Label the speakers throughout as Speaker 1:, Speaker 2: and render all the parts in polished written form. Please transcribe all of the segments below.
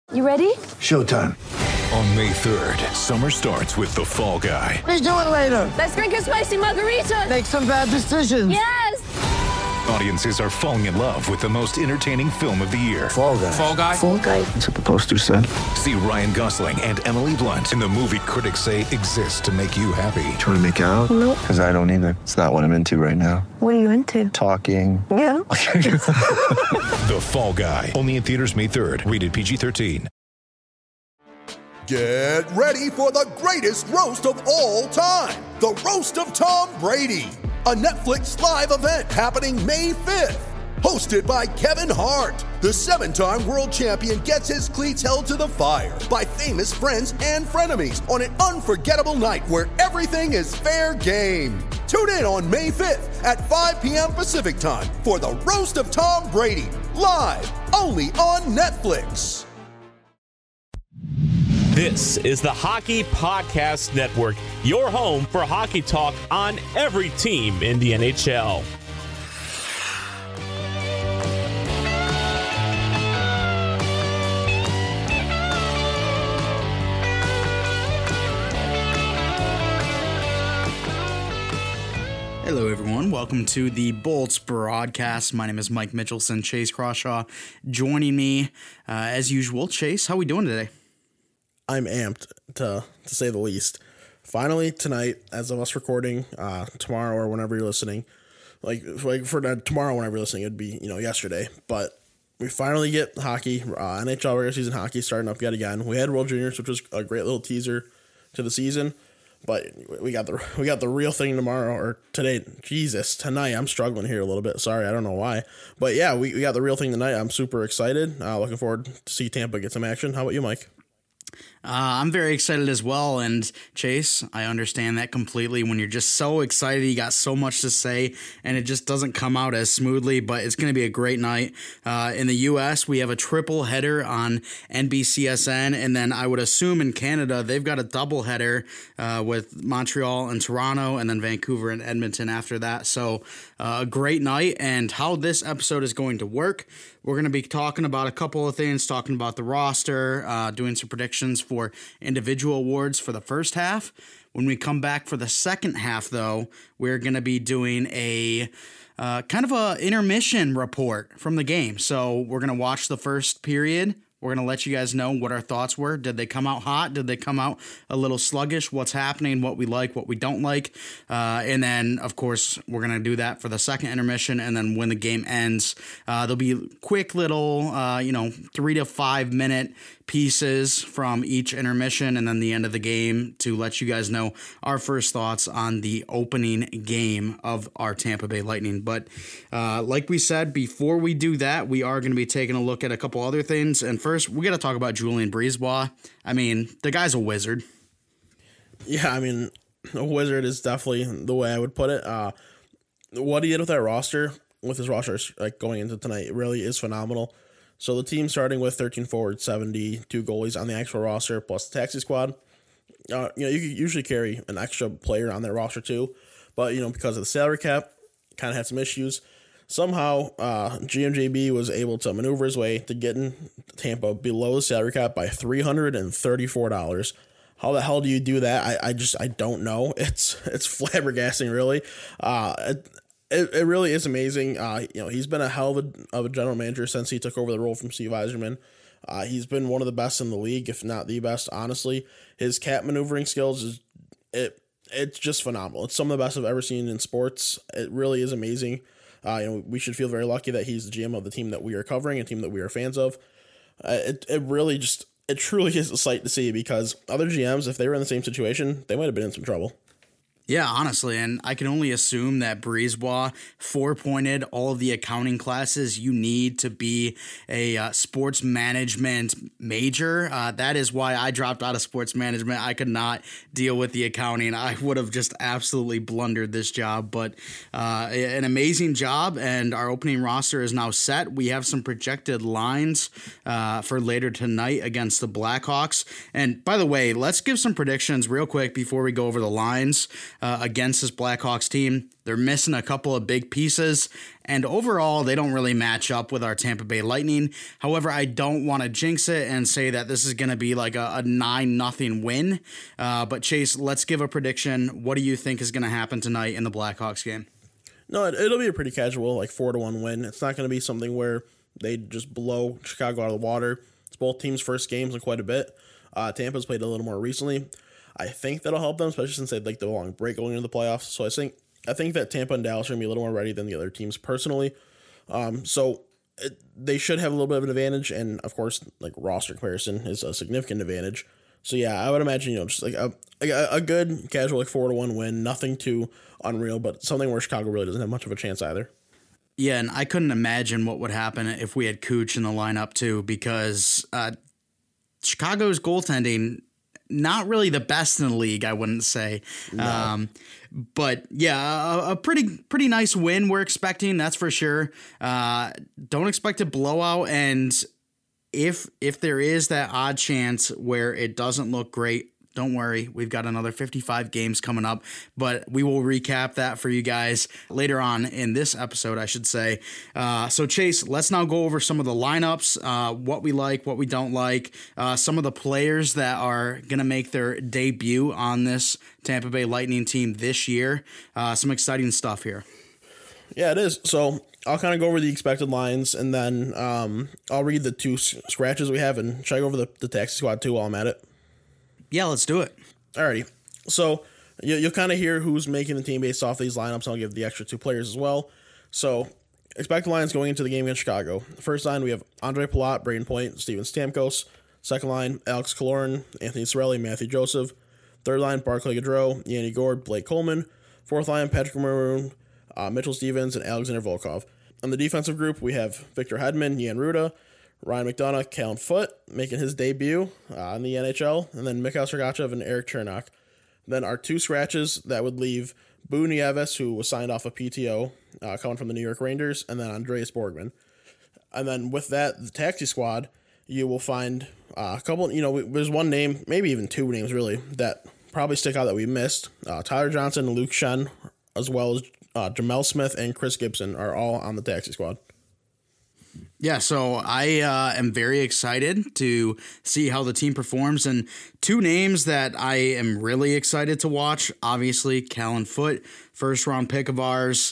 Speaker 1: You ready?
Speaker 2: Showtime.
Speaker 3: On May 3rd, summer starts with The Fall Guy.
Speaker 2: Let's do it later.
Speaker 1: Let's drink a spicy margarita.
Speaker 2: Make some bad decisions.
Speaker 1: Yes!
Speaker 3: Audiences are falling in love with the most entertaining film of the year.
Speaker 2: Fall Guy.
Speaker 4: Fall Guy?
Speaker 1: Fall guy.
Speaker 2: That's what the poster said.
Speaker 3: See Ryan Gosling and Emily Blunt in the movie critics say exists to make you happy.
Speaker 2: Trying to make it out?
Speaker 1: Nope.
Speaker 2: Because I don't either. It's not what I'm into right now.
Speaker 1: What are you into?
Speaker 2: Talking.
Speaker 1: Yeah.
Speaker 3: The Fall Guy. Only in theaters May 3rd. Rated PG-13.
Speaker 5: Get ready for the greatest roast of all time, the Roast of Tom Brady, a Netflix live event happening May 5th. Hosted by Kevin Hart, the 7-time world champion gets his cleats held to the fire by famous friends and frenemies on an unforgettable night where everything is fair game. Tune in on May 5th at 5 p.m. Pacific time for the Roast of Tom Brady, live only on Netflix.
Speaker 6: This is the Hockey Podcast Network, your home for hockey talk on every team in the NHL.
Speaker 4: Hello, everyone. Welcome to the Bolts broadcast. My name is Mike Mitchelson. Chase Crawshaw joining me as usual. Chase, how are we doing today?
Speaker 7: I'm amped, to say the least. Finally, tonight, as of us recording, tomorrow or whenever you're listening, like for tomorrow whenever you're listening, it'd be, yesterday. But we finally get hockey, NHL regular season hockey starting up yet again. We had World Juniors, which was a great little teaser to the season. But we got the real thing tomorrow or today. Jesus, tonight I'm struggling here a little bit. Sorry, I don't know why. But yeah, we got the real thing tonight. I'm super excited. Looking forward to see Tampa get some action. How about you, Mike?
Speaker 4: I'm very excited as well, and Chase, I understand that completely. When you're just so excited, you got so much to say, and it just doesn't come out as smoothly, but it's going to be a great night. In the U.S., we have a triple header on NBCSN, and then I would assume in Canada, they've got a double header with Montreal and Toronto, and then Vancouver and Edmonton after that. So a great night, and how this episode is going to work. We're going to be talking about a couple of things, talking about the roster, doing some predictions for individual awards for the first half. When we come back for the second half, though, we're going to be doing a kind of a intermission report from the game. So we're going to watch the first period. We're going to let you guys know what our thoughts were. Did they come out hot? Did they come out a little sluggish? What's happening? What we like? What we don't like? And then, of course, we're going to do that for the second intermission. And then when the game ends, there'll be quick little, 3 to 5 minute pieces from each intermission and then the end of the game to let you guys know our first thoughts on the opening game of our Tampa Bay Lightning. But like we said, before we do that, we are going to be taking a look at a couple other things. And first, we got to talk about Julien BriseBois. I mean, the guy's a wizard.
Speaker 7: Yeah, I mean, a wizard is definitely the way I would put it. What he did with that roster, with his roster like going into tonight, it really is phenomenal. So the team starting with 13 forwards, 72 goalies on the actual roster, plus the taxi squad. You could usually carry an extra player on their roster too, but because of the salary cap, kind of had some issues. Somehow, GMJB was able to maneuver his way to getting Tampa below the salary cap by $334. How the hell do you do that? I don't know. It's flabbergasting, really. It really is amazing. He's been a hell of a general manager since he took over the role from Steve Yzerman. He's been one of the best in the league, if not the best, honestly. His cap maneuvering skills it's just phenomenal. It's some of the best I've ever seen in sports. It really is amazing. We should feel very lucky that he's the GM of the team that we are covering, a team that we are fans of. It truly is a sight to see, because other GMs, if they were in the same situation, they might have been in some trouble.
Speaker 4: Yeah, honestly, and I can only assume that BriseBois 4-pointed all of the accounting classes you need to be a sports management major. That is why I dropped out of sports management. I could not deal with the accounting. I would have just absolutely blundered this job, but an amazing job, and our opening roster is now set. We have some projected lines for later tonight against the Blackhawks. And by the way, let's give some predictions real quick before we go over the lines. against this Blackhawks team. They're missing a couple of big pieces, and overall, they don't really match up with our Tampa Bay Lightning. However, I don't want to jinx it and say that this is going to be like a 9-0 win. But Chase, let's give a prediction. What do you think is going to happen tonight in the Blackhawks game?
Speaker 7: No, it'll be a pretty casual, like 4-1 win. It's not going to be something where they just blow Chicago out of the water. It's both teams' first games in quite a bit. Tampa's played a little more recently. I think that'll help them, especially since they had like the long break going into the playoffs. So I think that Tampa and Dallas are going to be a little more ready than the other teams personally. They should have a little bit of an advantage, and of course, like roster comparison is a significant advantage. So yeah, I would imagine just like a good casual like 4-1 win, nothing too unreal, but something where Chicago really doesn't have much of a chance either.
Speaker 4: Yeah, and I couldn't imagine what would happen if we had Cooch in the lineup too, because Chicago's goaltending, not really the best in the league, I wouldn't say. No. But yeah, a pretty nice win we're expecting, that's for sure. Don't expect a blowout, and if there is that odd chance where it doesn't look great, don't worry, we've got another 55 games coming up, but we will recap that for you guys later on in this episode, I should say. So Chase, let's now go over some of the lineups, what we like, what we don't like, some of the players that are going to make their debut on this Tampa Bay Lightning team this year. Some exciting stuff here.
Speaker 7: Yeah, it is. So I'll kind of go over the expected lines, and then I'll read the two scratches we have, and should I go over the taxi squad too while I'm at it?
Speaker 4: Yeah, let's do it.
Speaker 7: Alrighty. So you'll kind of hear who's making the team based off these lineups. I'll give the extra two players as well. So expected lines going into the game against Chicago. First line, we have Andre Palat, Braden Point, Steven Stamkos. Second line, Alex Killorn, Anthony Cirelli, Matthew Joseph. Third line, Barclay Goodrow, Yanni Gourde, Blake Coleman. Fourth line, Patrick Maroon, Mitchell Stevens, and Alexander Volkov. On the defensive group, we have Victor Hedman, Jan Ruda, Ryan McDonough, Callum Foote making his debut in the NHL, and then Mikhail Sergachev and Eric Chernak. Then our two scratches, that would leave Boo Nieves, who was signed off of PTO, coming from the New York Rangers, and then Andreas Borgman. And then with that, the taxi squad, you will find a couple, there's one name, maybe even two names really, that probably stick out that we missed. Tyler Johnson and Luke Schenn, as well as Jamel Smith and Chris Gibson are all on the taxi squad.
Speaker 4: Yeah, so I am very excited to see how the team performs, and two names that I am really excited to watch, obviously, Callum Foote, first-round pick of ours,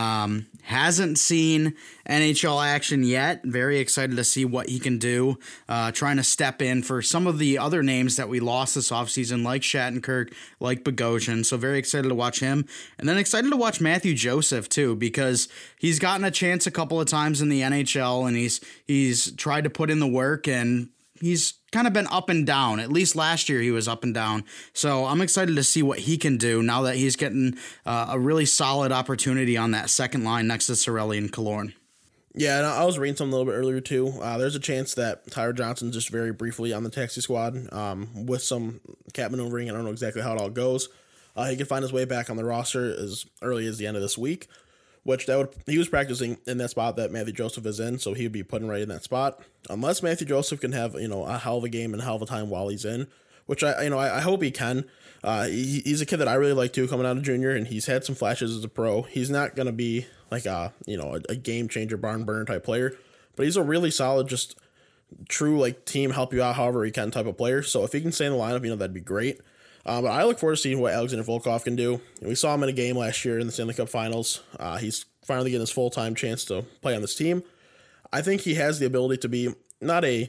Speaker 4: hasn't seen NHL action yet. Very excited to see what he can do, trying to step in for some of the other names that we lost this offseason, like Shattenkirk, like Bogosian, so very excited to watch him. And then excited to watch Matthew Joseph, too, because he's gotten a chance a couple of times in the NHL, and he's tried to put in the work, and he's kind of been up and down. At least last year he was up and down. So I'm excited to see what he can do now that he's getting a really solid opportunity on that second line next to Cirelli and Killorn.
Speaker 7: Yeah, and I was reading something a little bit earlier too. There's a chance that Tyler Johnson just very briefly on the taxi squad with some cap maneuvering. I don't know exactly how it all goes. He could find his way back on the roster as early as the end of this week, which he was practicing in that spot that Matthew Joseph is in, so he would be putting right in that spot. Unless Matthew Joseph can have a hell of a game and a hell of a time while he's in, which I hope he can. He's a kid that I really like too, coming out of junior, and he's had some flashes as a pro. He's not going to be like a game changer, barn burner type player, but he's a really solid, just true like team help you out however he can type of player. So if he can stay in the lineup, that'd be great. But I look forward to seeing what Alexander Volkov can do. We saw him in a game last year in the Stanley Cup Finals. He's finally getting his full-time chance to play on this team. I think he has the ability to be not a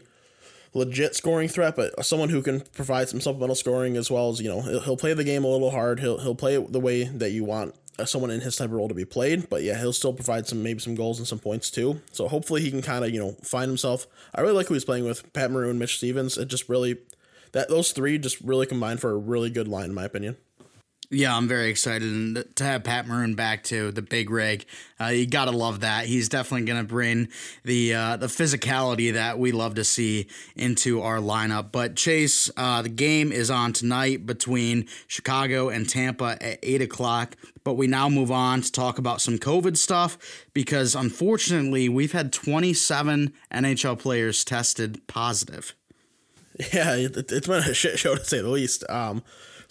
Speaker 7: legit scoring threat, but someone who can provide some supplemental scoring as well as, he'll play the game a little hard. He'll play it the way that you want someone in his type of role to be played. But yeah, he'll still provide maybe some goals and some points too. So hopefully he can kind of, find himself. I really like who he's playing with, Pat Maroon, Mitch Stevens. It just really... those three just really combine for a really good line, in my opinion.
Speaker 4: Yeah, I'm very excited to have Pat Maroon back too, the big rig. You gotta love that. He's definitely gonna bring the physicality that we love to see into our lineup. But Chase, the game is on tonight between Chicago and Tampa at 8:00. But we now move on to talk about some COVID stuff because unfortunately we've had 27 NHL players tested positive.
Speaker 7: Yeah, it's been a shit show to say the least.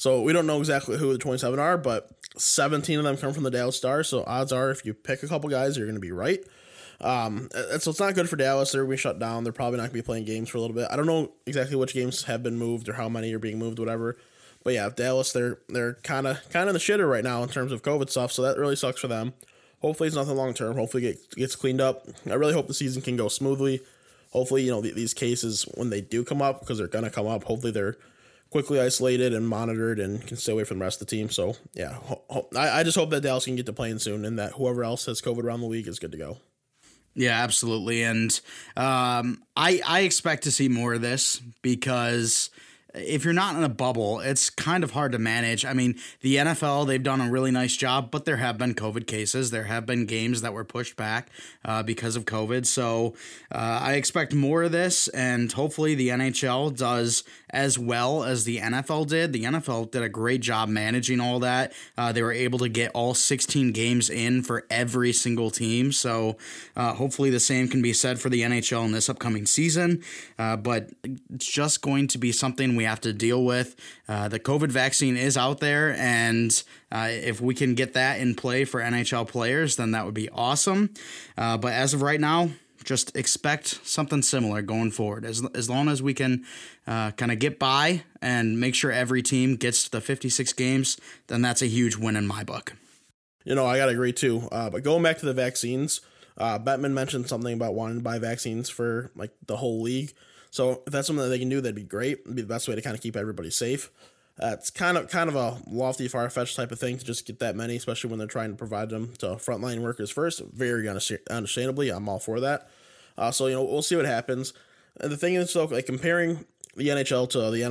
Speaker 7: So we don't know exactly who the 27 are, but 17 of them come from the Dallas Stars. So odds are if you pick a couple guys, you're going to be right. So it's not good for Dallas. They're going to be shut down. They're probably not going to be playing games for a little bit. I don't know exactly which games have been moved or how many are being moved, whatever. But yeah, Dallas, they're kind of in the shitter right now in terms of COVID stuff. So that really sucks for them. Hopefully it's nothing long term. Hopefully it gets cleaned up. I really hope the season can go smoothly. Hopefully, these cases, when they do come up, because they're going to come up, hopefully they're quickly isolated and monitored and can stay away from the rest of the team. So, yeah, I just hope that Dallas can get to playing soon and that whoever else has COVID around the league is good to go.
Speaker 4: Yeah, absolutely. And I expect to see more of this because if you're not in a bubble, it's kind of hard to manage. I mean, the NFL, they've done a really nice job, but there have been COVID cases. There have been games that were pushed back because of COVID. So I expect more of this, and hopefully the NHL does as well as the NFL did. The NFL did a great job managing all that. They were able to get all 16 games in for every single team. So hopefully the same can be said for the NHL in this upcoming season. But it's just going to be something we have to deal with. The COVID vaccine is out there, and if we can get that in play for NHL players, then that would be awesome. But as of right now, just expect something similar going forward. As long as we can kind of get by and make sure every team gets to the 56 games, then that's a huge win in my book.
Speaker 7: I got to agree too. But going back to the vaccines, Bettman mentioned something about wanting to buy vaccines for like the whole league. So if that's something that they can do, that'd be great. It'd be the best way to kind of keep everybody safe. It's kind of a lofty, far-fetched type of thing to just get that many, especially when they're trying to provide them to frontline workers first. Very understandably, I'm all for that. So we'll see what happens. The thing is, though, like comparing the NHL to the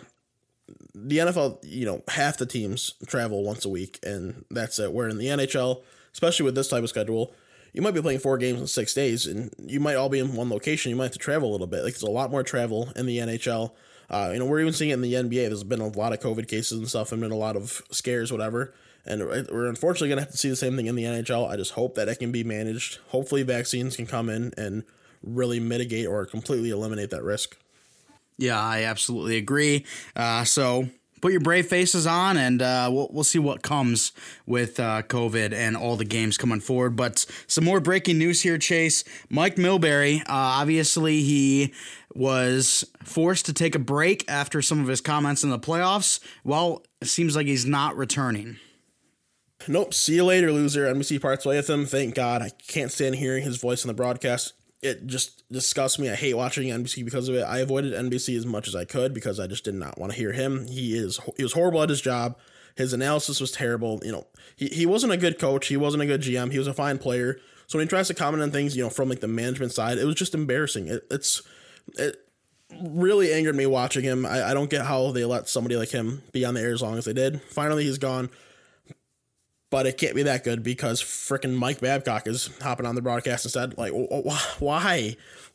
Speaker 7: NFL, half the teams travel once a week, and that's it. Where in the NHL, especially with this type of schedule, you might be playing 4 games in 6 days, and you might all be in one location. You might have to travel a little bit. Like, there's a lot more travel in the NHL. We're even seeing it in the NBA. There's been a lot of COVID cases and stuff, and been a lot of scares, whatever. And we're unfortunately going to have to see the same thing in the NHL. I just hope that it can be managed. Hopefully vaccines can come in and really mitigate or completely eliminate that risk.
Speaker 4: Yeah, I absolutely agree. So put your brave faces on, and we'll see what comes with COVID and all the games coming forward. But some more breaking news here, Chase. Mike Milbury, obviously he was forced to take a break after some of his comments in the playoffs. Well, it seems like he's not returning.
Speaker 7: Nope. See you later, loser. NBC parts way with him. Thank God. I can't stand hearing his voice on the broadcast. It just disgusts me. I hate watching NBC because of it. I avoided NBC as much as I could because I just did not want to hear him. He was horrible at his job. His analysis was terrible. He wasn't a good coach. He wasn't a good GM. He was a fine player. So when he tries to comment on things, from like the management side, it was just embarrassing. It really angered me watching him. I don't get how they let somebody like him be on the air as long as they did. Finally, he's gone. But it can't be that good because frickin' Mike Babcock is hopping on the broadcast instead. Like, why?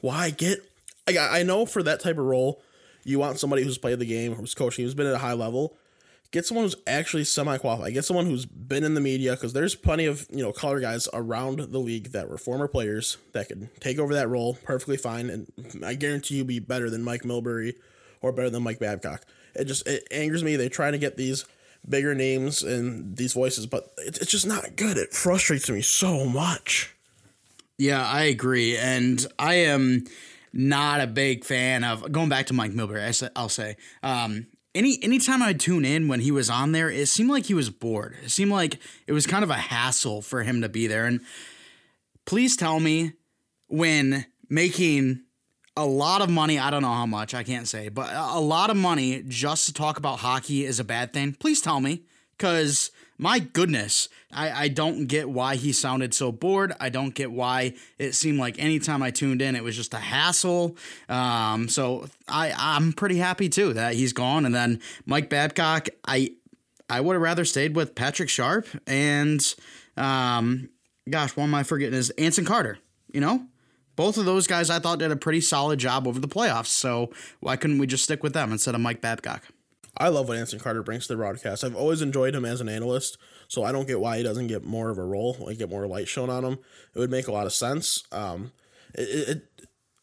Speaker 7: I know for that type of role, you want somebody who's played the game, who's coaching, who's been at a high level. Get someone who's actually semi-qualified. Get someone who's been in the media, because there's plenty of color guys around the league that were former players that could take over that role perfectly fine, and I guarantee you be better than Mike Milbury or better than Mike Babcock. It angers me. They're trying to get these bigger names and these voices, but it's just not good. It frustrates me so much.
Speaker 4: Yeah, I agree. And I am not a big fan of going back to Mike Milbury. I'll say, anytime I tune in when he was on there, it seemed like he was bored. It seemed like it was kind of a hassle for him to be there. And please tell me when making a lot of money, I don't know how much, I can't say, but a lot of money just to talk about hockey is a bad thing. Please tell me, because my goodness, I don't get why he sounded so bored. I don't get why it seemed like anytime I tuned in, it was just a hassle. So I'm pretty happy too that he's gone. And then Mike Babcock, I would have rather stayed with Patrick Sharp and, gosh, what am I forgetting is Anson Carter, Both of those guys I thought did a pretty solid job over the playoffs, so why couldn't we just stick with them instead of Mike Babcock?
Speaker 7: I love what Anson Carter brings to the broadcast. I've always enjoyed him as an analyst, so I don't get why he doesn't get more of a role, like get more light shown on him. It would make a lot of sense. I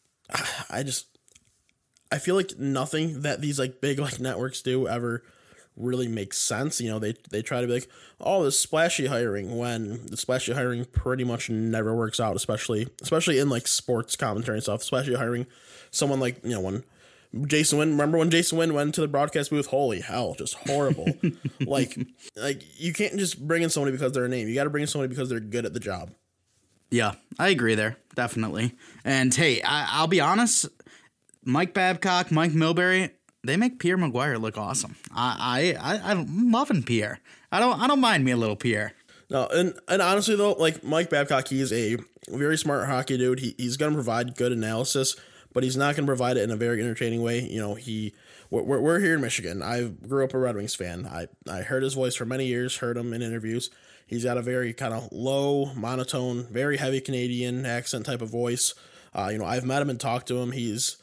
Speaker 7: feel like nothing that these like big like networks do ever really makes sense. You know, they try to be like, oh, this splashy hiring, when the splashy hiring pretty much never works out, especially in like sports commentary and stuff. Splashy hiring someone like, you know, when Jason Wynn, remember when Jason Wynn went to the broadcast booth? Holy hell, just horrible. like you can't just bring in somebody because they're a name. You got to bring in somebody because they're good at the job.
Speaker 4: Yeah, I agree there, definitely. And hey, I'll be honest, Mike Babcock, Mike Milbury, they make Pierre McGuire look awesome. I'm loving Pierre. I don't mind me a little Pierre.
Speaker 7: No, and honestly though, like Mike Babcock, he's a very smart hockey dude. He's gonna provide good analysis, but he's not gonna provide it in a very entertaining way. You know, we're here in Michigan. I grew up a Red Wings fan. I heard his voice for many years, heard him in interviews. He's got a very kind of low, monotone, very heavy Canadian accent type of voice. You know, I've met him and talked to him. He's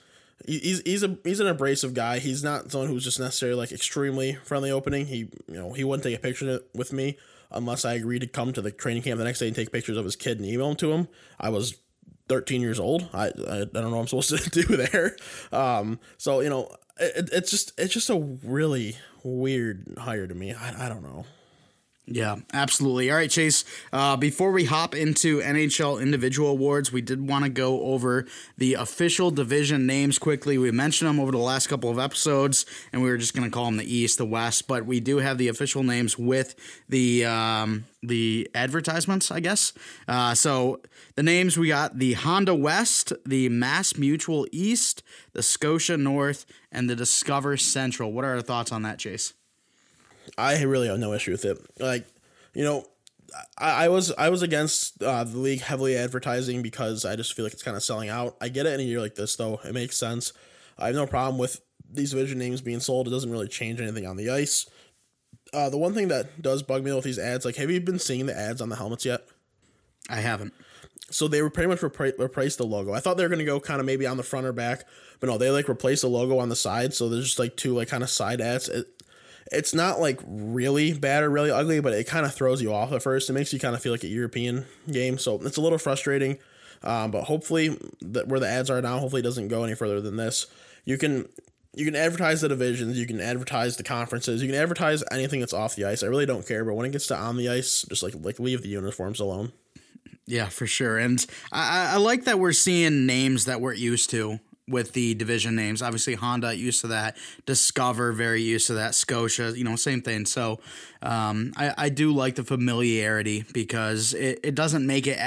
Speaker 7: an abrasive guy. He's not someone who's just necessarily like extremely friendly opening. He wouldn't take a picture with me unless I agreed to come to the training camp the next day and take pictures of his kid and email them to him. I was 13 years old. I don't know what I'm supposed to do there. So, you know, it's just a really weird hire to me. I don't know.
Speaker 4: Yeah, absolutely. All right, Chase, before we hop into NHL individual awards, we did want to go over the official division names quickly. We mentioned them over the last couple of episodes, and we were just going to call them the East, the West, but we do have the official names with the advertisements, I guess. So the names, we got the Honda West, the Mass Mutual East, the Scotia North, and the Discover Central. What are our thoughts on that, Chase?
Speaker 7: I really have no issue with it. Like, you know, I was against the league heavily advertising because I just feel like it's kind of selling out. I get it in a year like this, though. It makes sense. I have no problem with these division names being sold. It doesn't really change anything on the ice. The one thing that does bug me with these ads, like, have you been seeing the ads on the helmets yet?
Speaker 4: I haven't.
Speaker 7: So they were pretty much replaced the logo. I thought they were going to go kind of maybe on the front or back, but no, they like replaced the logo on the side. So there's just like two like kind of side ads. It's not like really bad or really ugly, but it kind of throws you off at first. It makes you kind of feel like a European game. So it's a little frustrating. But hopefully where the ads are now, hopefully it doesn't go any further than this. You can advertise the divisions. You can advertise the conferences. You can advertise anything that's off the ice. I really don't care. But when it gets to on the ice, just like leave the uniforms alone.
Speaker 4: Yeah, for sure. And I like that we're seeing names that we're used to with the division names. Obviously, Honda used to that. Discover, very used to that. Scotia, same thing. So I do like the familiarity because it doesn't make it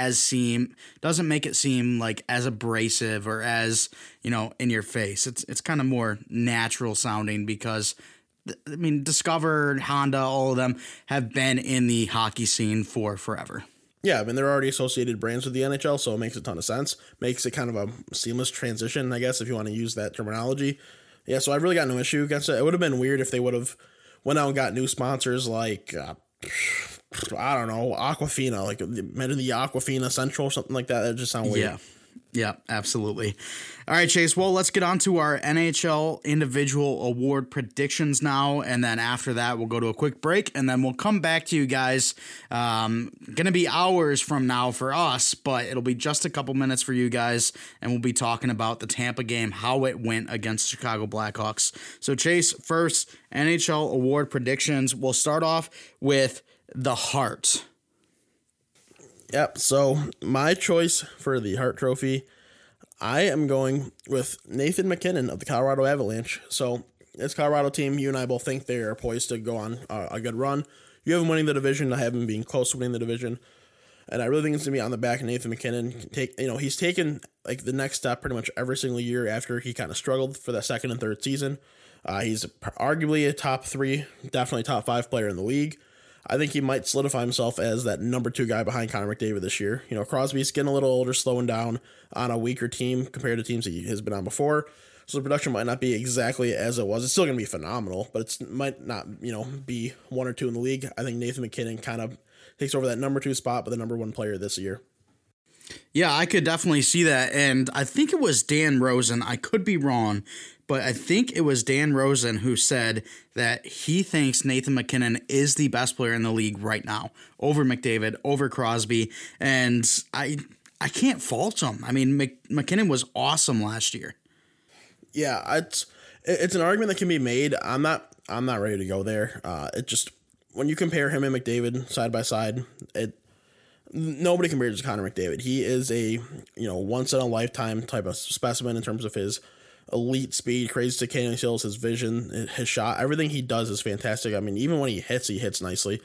Speaker 4: seem like as abrasive or as, in your face. It's kind of more natural sounding because Discover, Honda, all of them have been in the hockey scene for forever.
Speaker 7: Yeah, they're already associated brands with the NHL, so it makes a ton of sense. Makes it kind of a seamless transition, I guess, if you want to use that terminology. Yeah, so I've really got no issue against it. It would have been weird if they would have went out and got new sponsors like, I don't know, Aquafina, like maybe the Aquafina Central or something like that. That just sound weird.
Speaker 4: Yeah, absolutely. All right, Chase. Well, let's get on to our NHL individual award predictions now. And then after that, we'll go to a quick break and then we'll come back to you guys. Going to be hours from now for us, but it'll be just a couple minutes for you guys. And we'll be talking about the Tampa game, how it went against the Chicago Blackhawks. So, Chase, first, NHL award predictions. We'll start off with the Hart.
Speaker 7: Yep, so my choice for the Hart Trophy, I am going with Nathan MacKinnon of the Colorado Avalanche. So this Colorado team, you and I both think they are poised to go on a good run. You have them winning the division. I have them being close to winning the division. And I really think it's going to be on the back of Nathan MacKinnon. He's taken like the next step pretty much every single year after he kind of struggled for that second and third season. He's arguably a top 3, definitely top 5 player in the league. I think he might solidify himself as that number 2 guy behind Connor McDavid this year. Crosby's getting a little older, slowing down on a weaker team compared to teams that he has been on before. So the production might not be exactly as it was. It's still going to be phenomenal, but it might not, be 1 or 2 in the league. I think Nathan MacKinnon kind of takes over that number 2 spot, but the number 1 player this year.
Speaker 4: Yeah, I could definitely see that. And I think it was Dan Rosen. I could be wrong, but I think it was Dan Rosen who said that he thinks Nathan MacKinnon is the best player in the league right now, over McDavid, over Crosby. And I can't fault him. MacKinnon was awesome last year.
Speaker 7: Yeah, it's an argument that can be made. I'm not I'm not ready to go there. It just, when you compare him and McDavid side by side, nobody compares to Connor McDavid. He is a once in a lifetime type of specimen in terms of his elite speed, crazy stick-handling skills, his vision, his shot. Everything he does is fantastic. I mean, even when he hits nicely.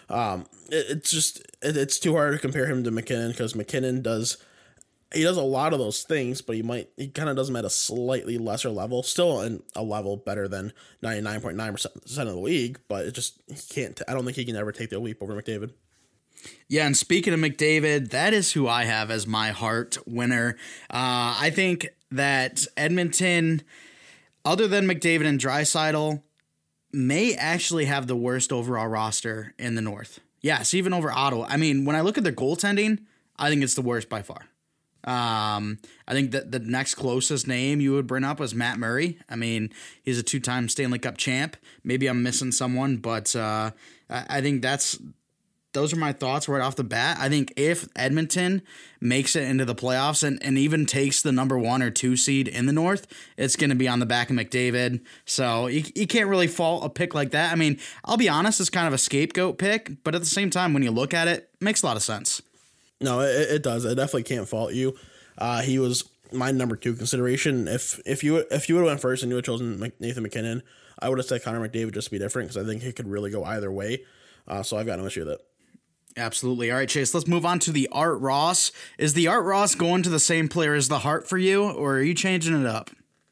Speaker 7: It's too hard to compare him to McKinnon because McKinnon does a lot of those things, but he kind of does them at a slightly lesser level, still in a level better than 99.9% of the league, but he can't. I don't think he can ever take the leap over McDavid.
Speaker 4: Yeah, and speaking of McDavid, that is who I have as my Hart winner. I think that Edmonton, other than McDavid and Draisaitl, may actually have the worst overall roster in the North. Yes, even over Ottawa. I mean, when I look at their goaltending, I think it's the worst by far. I think that the next closest name you would bring up was Matt Murray. I mean, he's a 2-time Stanley Cup champ. Maybe I'm missing someone, but I think those are my thoughts right off the bat. I think if Edmonton makes it into the playoffs and even takes the number 1 or 2 seed in the North, it's going to be on the back of McDavid. So you can't really fault a pick like that. I mean, I'll be honest, it's kind of a scapegoat pick, but at the same time, when you look at it makes a lot of sense.
Speaker 7: No, it does. I definitely can't fault you. He was my number 2 consideration. If you would have went first and you had chosen Nathan McKinnon, I would have said Connor McDavid just to be different because I think he could really go either way. So I've got no issue with it.
Speaker 4: Absolutely. All right, Chase, let's move on to the Art Ross. Is the Art Ross going to the same player as the Hart for you, or are you changing it up?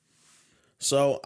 Speaker 7: So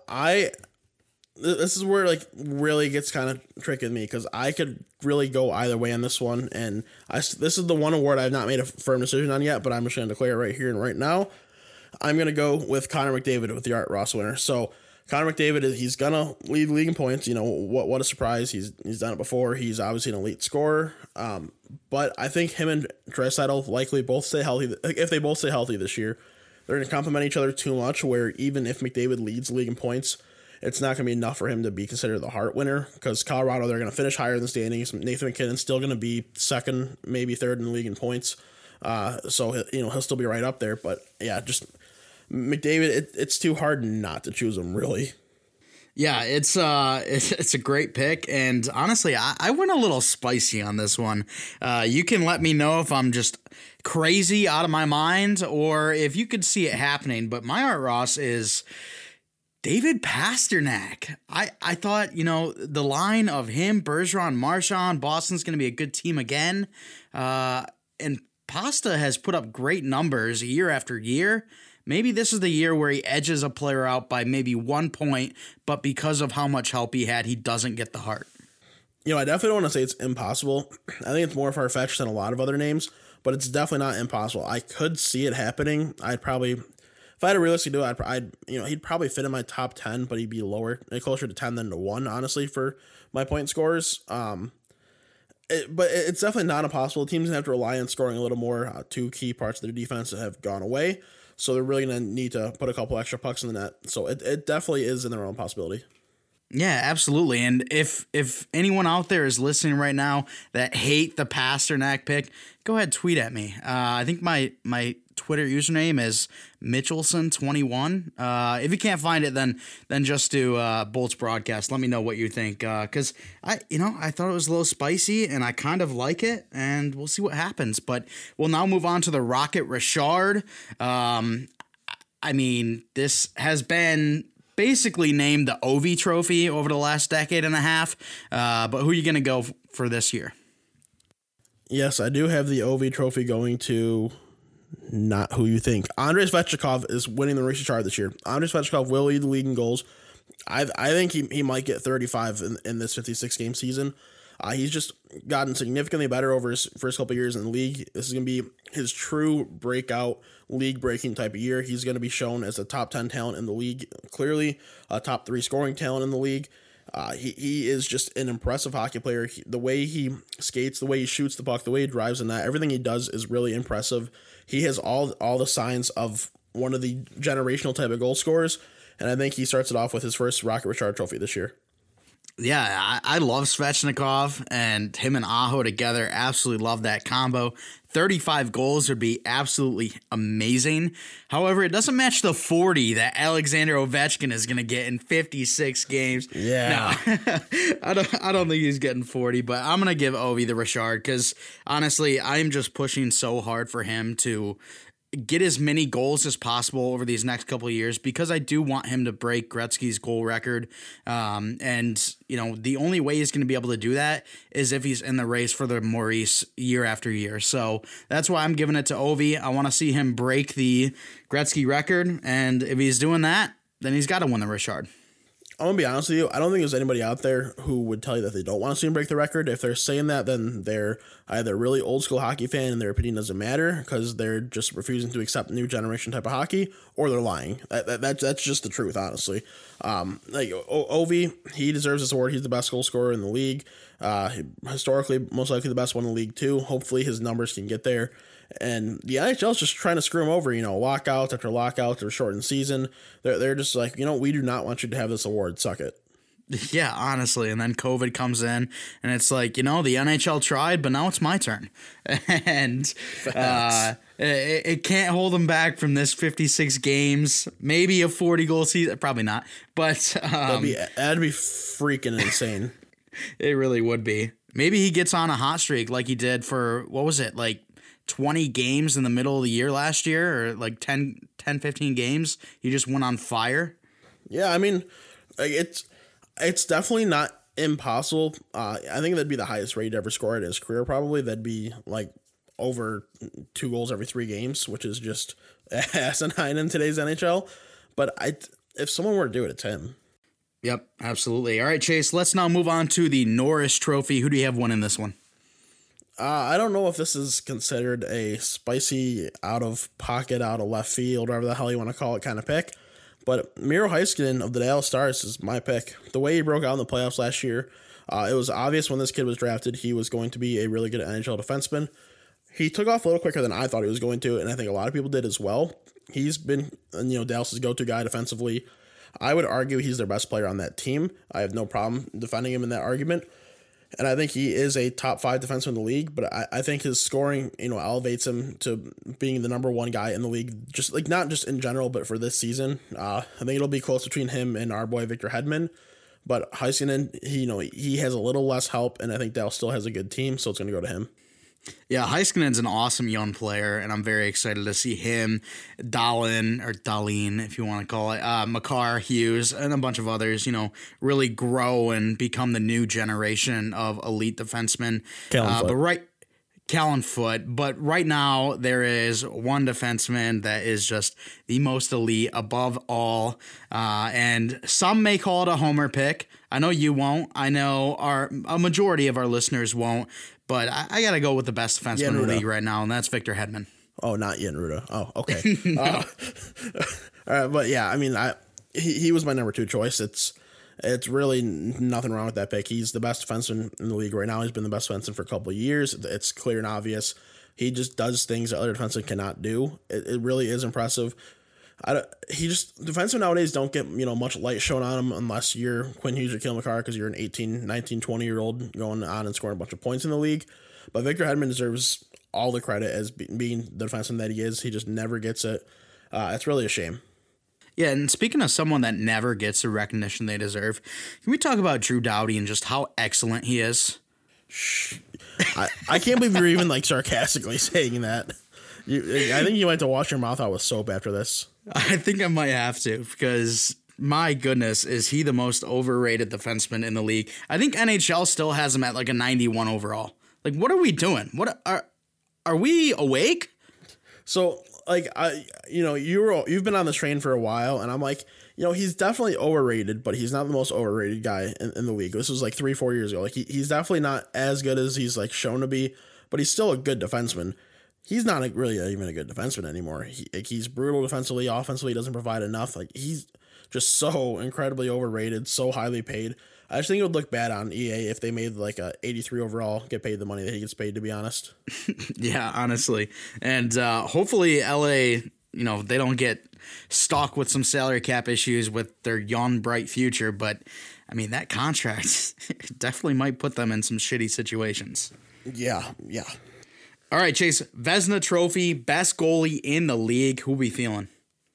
Speaker 7: this is where really gets kind of tricky with me because I could really go either way on this one, and this is the one award I've not made a firm decision on yet, but I'm just going to declare it right here and right now. I'm going to go with Connor McDavid with the Art Ross winner. So Connor McDavid, he's going to lead the league in points. What a surprise. He's done it before. He's obviously an elite scorer. But I think him and Draisaitl likely both stay healthy. If they both stay healthy this year, they're going to complement each other too much, where even if McDavid leads the league in points, it's not going to be enough for him to be considered the Hart winner because Colorado, they're going to finish higher in the standings. Nathan McKinnon's still going to be second, maybe third in the league in points. So he'll still be right up there. But yeah, just McDavid, it's too hard not to choose him, really.
Speaker 4: Yeah, it's a great pick, and honestly, I went a little spicy on this one. You can let me know if I'm just crazy out of my mind or if you could see it happening, but my Art Ross is David Pastrnak. I thought, the line of him, Bergeron, Marchand, Boston's going to be a good team again, and Pasta has put up great numbers year after year. Maybe this is the year where he edges a player out by maybe 1 point, but because of how much help he had, he doesn't get the Hart.
Speaker 7: I definitely don't want to say it's impossible. I think it's more far-fetched than a lot of other names, but it's definitely not impossible. I could see it happening. I'd probably, if I had to realistically do it, he'd probably fit in my top 10, but he'd be lower, closer to 10 than to 1, honestly, for my point scores. But it's definitely not impossible. Teams have to rely on scoring a little more. 2 key parts of their defense that have gone away. So they're really going to need to put a couple extra pucks in the net. So it definitely is in their own possibility.
Speaker 4: Yeah, absolutely. And if anyone out there is listening right now that hate the Pastrnak pick, go ahead, tweet at me. I think my Twitter username is Mitchelson21. If you can't find it, then just do Bolts Broadcast. Let me know what you think. Because I thought it was a little spicy, and I kind of like it, and we'll see what happens. But we'll now move on to the Rocket Richard. This has been basically named the Ovi Trophy over the last decade and a half. But who are you going to go for this year?
Speaker 7: Yes, I do have the Ovi Trophy going to not who you think. Andrei Svechnikov is winning the Richard this year. Andrei Svechnikov will lead the league in goals. I think he might get 35 in this 56-game season. He's just gotten significantly better over his first couple of years in the league. This is going to be his true breakout, league-breaking type of year. He's going to be shown as a top 10 talent in the league, clearly a top 3 scoring talent in the league. He is just an impressive hockey player. The way he skates, the way he shoots the puck, the way he drives the net, everything he does is really impressive. He has all the signs of one of the generational type of goal scorers, and I think he starts it off with his first Rocket Richard Trophy this year.
Speaker 4: Yeah, I love Svechnikov, and him and Aho together, absolutely love that combo. 35 goals would be absolutely amazing. However, it doesn't match the 40 that Alexander Ovechkin is going to get in 56 games.
Speaker 7: Yeah.
Speaker 4: No, I don't think he's getting 40, but I'm going to give Ovi the Richard because, honestly, I'm just pushing so hard for him to get as many goals as possible over these next couple of years because I do want him to break Gretzky's goal record. And, the only way he's going to be able to do that is if he's in the race for the Maurice year after year. So that's why I'm giving it to Ovi. I want to see him break the Gretzky record. And if he's doing that, then he's got to win the Richard.
Speaker 7: I'm going to be honest with you. I don't think there's anybody out there who would tell you that they don't want to see him break the record. If they're saying that, then they're either a really old school hockey fan and their opinion doesn't matter because they're just refusing to accept new generation type of hockey, or they're lying. That's just the truth, honestly. Ovi, he deserves this award. He's the best goal scorer in the league. Historically, most likely the best one in the league too. Hopefully his numbers can get there. And the NHL is just trying to screw him over, lockouts after lockouts or shortened season. They're just like, we do not want you to have this award. Suck it.
Speaker 4: Yeah, honestly. And then COVID comes in and it's like, the NHL tried, but now it's my turn. And it can't hold them back from this 56 games, maybe a 40 goal season. Probably not. But
Speaker 7: that'd be freaking insane.
Speaker 4: It really would be. Maybe he gets on a hot streak like he did for, 20 games in the middle of the year last year, or 10, 15 games. He just went on fire.
Speaker 7: Yeah, I mean, it's definitely not impossible. I think that'd be the highest rate ever scored in his career, probably. That'd be over 2 goals every 3 games, which is just asinine in today's NHL. But if someone were to do it, it's him.
Speaker 4: Yep, absolutely. All right, Chase, let's now move on to the Norris Trophy. Who do you have winning this one?
Speaker 7: I don't know if this is considered a spicy, out of pocket, out of left field, whatever the hell you want to call it kind of pick. But Miro Heiskanen of the Dallas Stars is my pick. The way he broke out in the playoffs last year, it was obvious when this kid was drafted he was going to be a really good NHL defenseman. He took off a little quicker than I thought he was going to, and I think a lot of people did as well. He's been, Dallas's go-to guy defensively. I would argue he's their best player on that team. I have no problem defending him in that argument. And I think he is a top 5 defenseman in the league, but I think his scoring, elevates him to being the number 1 guy in the league, just not just in general, but for this season. I think it'll be close between him and our boy Victor Hedman. But Heiskanen, he has a little less help, and I think Dallas still has a good team, so it's going to go to him.
Speaker 4: Yeah, Heiskanen's an awesome young player, and I'm very excited to see him, Dahlin, if you want to call it, Makar, Hughes, and a bunch of others, really grow and become the new generation of elite defensemen. Callan Foote. But right now, there is one defenseman that is just the most elite above all, and some may call it a homer pick. I know you won't. I know a majority of our listeners won't. But I got to go with the best defenseman in the league right now, and that's Victor Hedman.
Speaker 7: Oh, not Jan Ruda. Oh, okay. All right, but yeah, I mean, he was my number 2 choice. It's really nothing wrong with that pick. He's the best defenseman in the league right now. He's been the best defenseman for a couple of years. It's clear and obvious. He just does things that other defensemen cannot do. It really is impressive. Defensemen nowadays don't get, much light shown on them unless you're Quinn Hughes or Cale Makar because you're an 18, 19, 20-year-old going on and scoring a bunch of points in the league. But Victor Hedman deserves all the credit as being the defenseman that he is. He just never gets it. It's really a shame.
Speaker 4: Yeah, and speaking of someone that never gets the recognition they deserve, can we talk about Drew Doughty and just how excellent he is?
Speaker 7: I can't believe you're even sarcastically saying that. I think you might have to wash your mouth out with soap after this.
Speaker 4: I think I might have to because, my goodness, is he the most overrated defenseman in the league? I think NHL still has him at a 91 overall. What are we doing? What are we awake?
Speaker 7: So, you've been on this train for a while, and I'm he's definitely overrated, but he's not the most overrated guy in the league. This was 3-4 years ago. He's definitely not as good as he's shown to be, but he's still a good defenseman. He's not really even a good defenseman anymore. He's brutal defensively. Offensively, he doesn't provide enough. He's just so incredibly overrated, so highly paid. I just think it would look bad on EA if they made a 83 overall get paid the money that he gets paid, to be honest.
Speaker 4: Yeah, honestly. And hopefully LA they don't get stuck with some salary cap issues with their young, bright future. But, I mean, that contract definitely might put them in some shitty situations.
Speaker 7: Yeah.
Speaker 4: All right, Chase, Vezina Trophy, best goalie in the league. Who we feeling?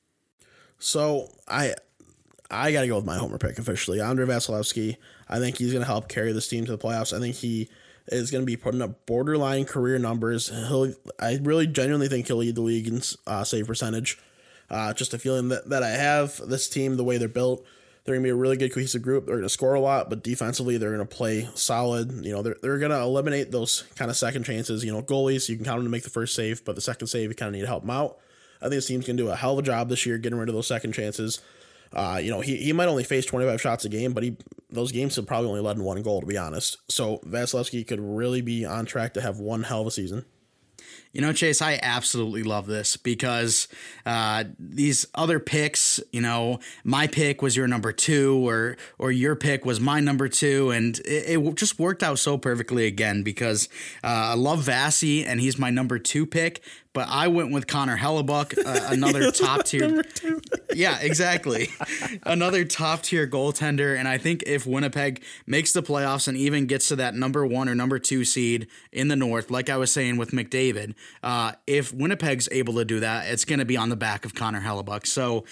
Speaker 7: So I got to go with my homer pick officially. Andrei Vasilevsky. I think he's going to help carry this team to the playoffs. I think he is going to be putting up borderline career numbers. I really genuinely think he'll lead the league in save percentage. Just a feeling that I have. This team, the way they're built, they're going to be a really good cohesive group. They're going to score a lot, but defensively they're going to play solid. They're going to eliminate those kind of second chances. Goalies, you can count them to make the first save, but the second save, you kind of need to help them out. I think this team's going to do a hell of a job this year getting rid of those second chances. He might only face 25 shots a game, but those games have probably only led in one goal, to be honest. So Vasilevsky could really be on track to have one hell of a season.
Speaker 4: Chase, I absolutely love this because these other picks, my pick was your number 2 or your pick was my number 2. And it just worked out so perfectly again because I love Vasi and he's my number 2 pick. But I went with Connor Hellebuyck, another top tier. Yeah, exactly. Another top tier goaltender. And I think if Winnipeg makes the playoffs and even gets to that number 1 or number 2 seed in the North, like I was saying with McDavid, if Winnipeg's able to do that, it's going to be on the back of Connor Hellebuyck. So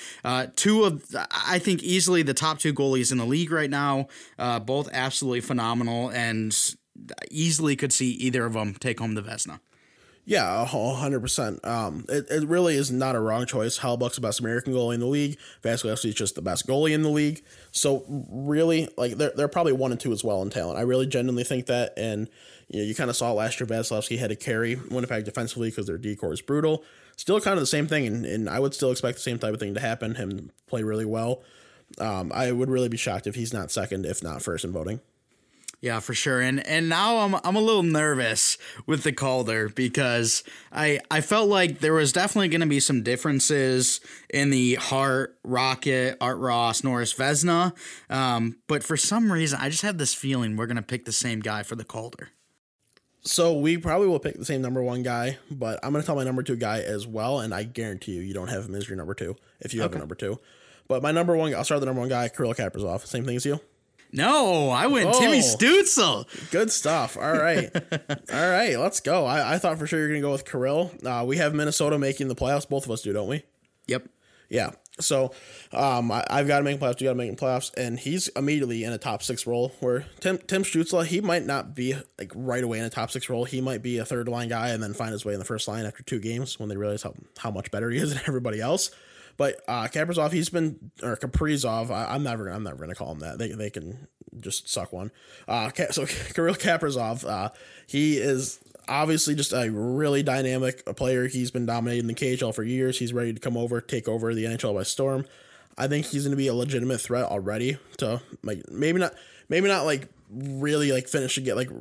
Speaker 4: I think easily the top 2 goalies in the league right now, both absolutely phenomenal and easily could see either of them take home the Vezina.
Speaker 7: Yeah, 100%. It really is not a wrong choice. Hellebuyck's the best American goalie in the league. Vasilevsky is just the best goalie in the league. So really, they're probably 1 and 2 as well in talent. I really genuinely think that. And you kind of saw last year Vasilevsky had to carry Winnipeg defensively because their D-corps is brutal. Still kind of the same thing, and I would still expect the same type of thing to happen. Him to play really well. I would really be shocked if he's not second, if not first in voting.
Speaker 4: Yeah, for sure. And now I'm a little nervous with the Calder because I felt like there was definitely going to be some differences in the Hart, Rocket, Art Ross, Norris, Vezina. But for some reason, I just have this feeling we're going to pick the same guy for the Calder.
Speaker 7: So we probably will pick the same number 1 guy, but I'm going to tell my number 2 guy as well, and I guarantee you don't have him as your number 2 if you have a number 2. But my number 1, I'll start with the number 1 guy, Kirill Kaprizov. Same thing as you?
Speaker 4: No, I went Timmy Stützle.
Speaker 7: Good stuff. All right. All right, let's go. I thought for sure you're going to go with Kirill. We have Minnesota making the playoffs. Both of us do, don't we?
Speaker 4: Yep.
Speaker 7: Yeah. So I've got to make playoffs. You got to make playoffs. And he's immediately in a top 6 role where Tim Stützle, he might not be like right away in a top 6 role. He might be a third line guy and then find his way in the first line after 2 games when they realize how much better he is than everybody else. But Kaprizov, Kaprizov, I'm never going to call him that. They can just suck one. So Kirill Kaprizov, he is obviously just a really dynamic player. He's been dominating the KHL for years. He's ready to take over the NHL by storm. I think he's going to be a legitimate threat already to maybe not like really like finish to get it's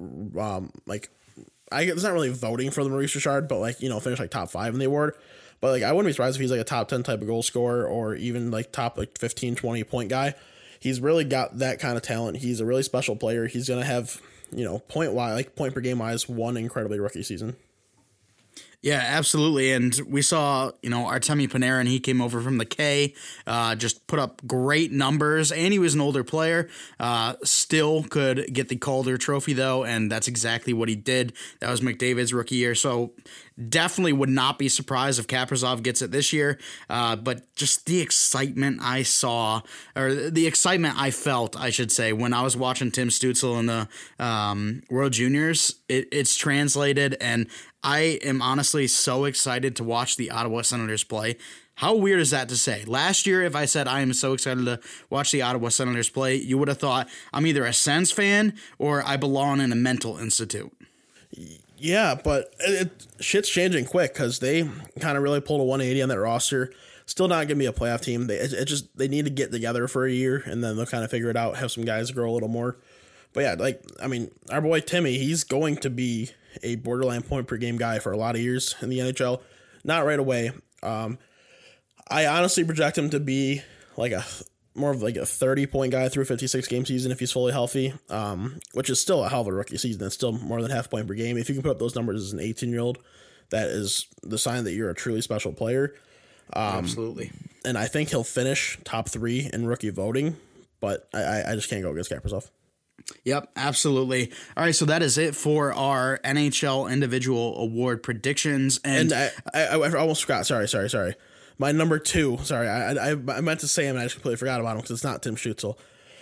Speaker 7: not really voting for the Maurice Richard, but finish like top 5 in the award. But I wouldn't be surprised if he's like a top 10 type of goal scorer or even like top 15, 20 point guy. He's really got that kind of talent. He's a really special player. He's going to have, point per game wise, one incredibly rookie season.
Speaker 4: Yeah, absolutely. And we saw, Artemi Panarin, he came over from the K, just put up great numbers, and he was an older player. Still could get the Calder Trophy, though, and that's exactly what he did. That was McDavid's rookie year. So definitely would not be surprised if Kaprizov gets it this year. But just the excitement I saw, or the excitement I felt, I should say, when I was watching Tim Stützle in the World Juniors, it's translated, and I am honestly so excited to watch the Ottawa Senators play. How weird is that to say? Last year, if I said I am so excited to watch the Ottawa Senators play, you would have thought I'm either a Sens fan or I belong in a mental institute.
Speaker 7: Yeah, but shit's changing quick because they kind of really pulled a 180 on that roster. Still not going to be a playoff team. They need to get together for a year, and then they'll kind of figure it out, have some guys grow a little more. But yeah, our boy Timmy, he's going to be a borderline point per game guy for a lot of years in the NHL. Not right away. I honestly project him to be more of a 30-point guy through a 56-game season if he's fully healthy, which is still a hell of a rookie season. It's still more than half a point per game. If you can put up those numbers as an 18-year-old, that is the sign that you're a truly special player.
Speaker 4: Absolutely.
Speaker 7: And I think he'll finish top 3 in rookie voting, but I just can't go against Kaprizov.
Speaker 4: Yep, absolutely. All right, so that is it for our NHL individual award predictions. And
Speaker 7: I almost forgot. Sorry. My number 2. Sorry, I meant to say him, and I just completely forgot about him because it's not Tim Stützle.